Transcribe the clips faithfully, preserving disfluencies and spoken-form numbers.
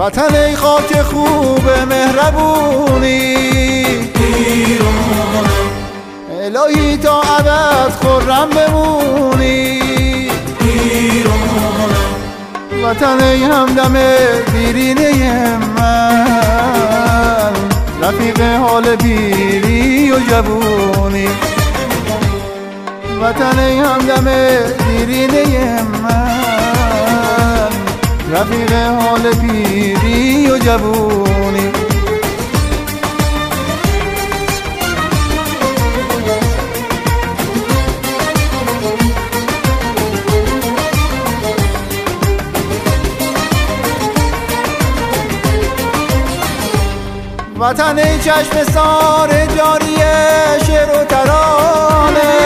وطن ای خاک خوب مهربونی، ایرانم الهی تا ابد خرم بمونی. ایرانم وطن ای همدم دیرینه من، رفیق حال پیری و جوونی. وطن ای همدم دیرینه من، رفیق حال پیری و جوونی. وطن ای چشم سار جاری شعر و ترانه،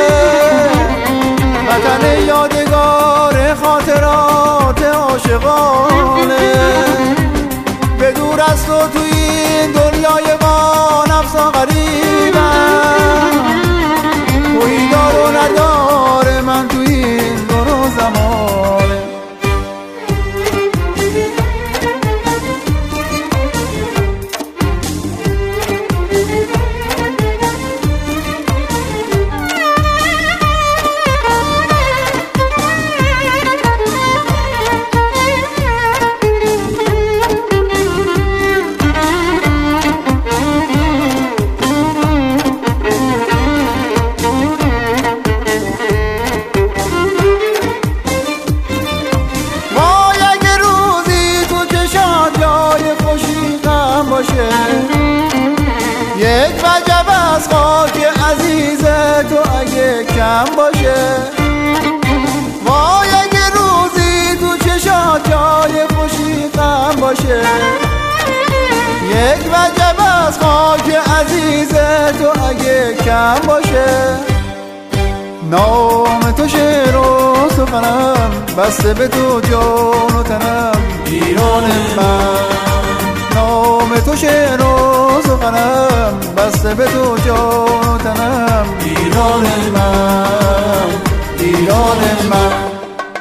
وطن ای یادگار خاطرات عاشقانه. به دور از تو توی این دنیای ما نفسا غریبم، توی دار و ندار من توی این دور و زمانه. یک وجب از خاک عزیز تو اگه کم باشه، وای اگه روزی تو چشات جای خوشی غم باشه. یک وجب از خاک عزیز تو اگه کم باشه. نام تو شعر و سخنم، بسته به تو جان و تنم ایران من. نام تو شعر و سخنم، بسته به تو جان و تنم ایران من، ایران من.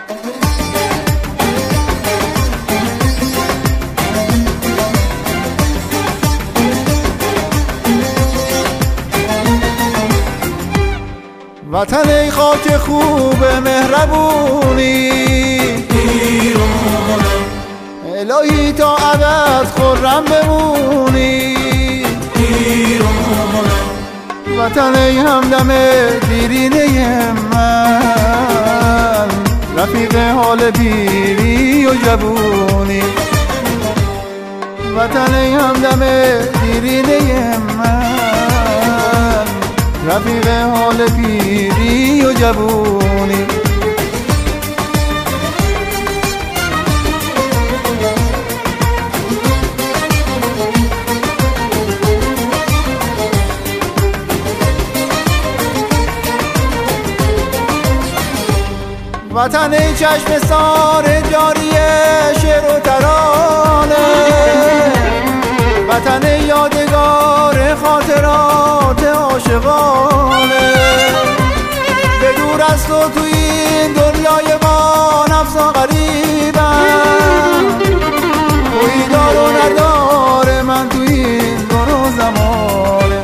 وطن ای خاک خوب مهربونی، ایرانم الهی تا ابد خرم بمونی. ایرانم وطن ای همدم دیرینه من، رفیق حال پیری و جوونی. وطن ای همدم دیرینه من، رفیق حال پیری و جوونی. وطن ای چشم سار جاری شعر و ترانه، وطن ای یادگار خاطرات عاشقانه. به دور از تو توی این دنیای ما نفسا غریبم، توی دار و ندار من توی این دور و زمانه.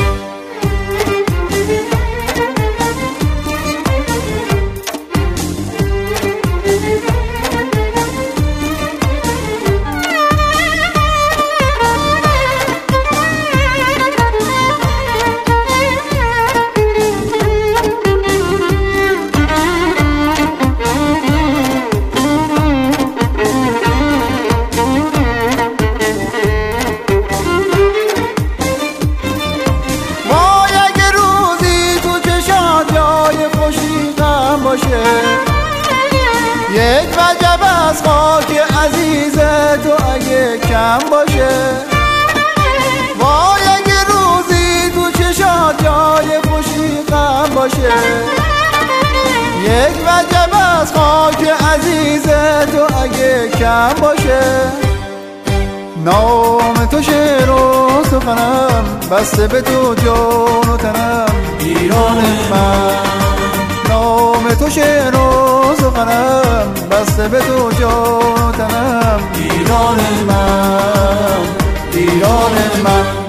یک وجب از خاک عزیز تو اگه کم باشه، وای اگه روزی تو چشات جای خوشی غم باشه. یک وجب از خاک عزیز تو اگه کم باشه. نام تو شعر و سخنم، بسته به تو جان و تنم ایران من. نام تو شعر و سخنم، بسته به تو جان و تنم تنم ایران من، ایران من.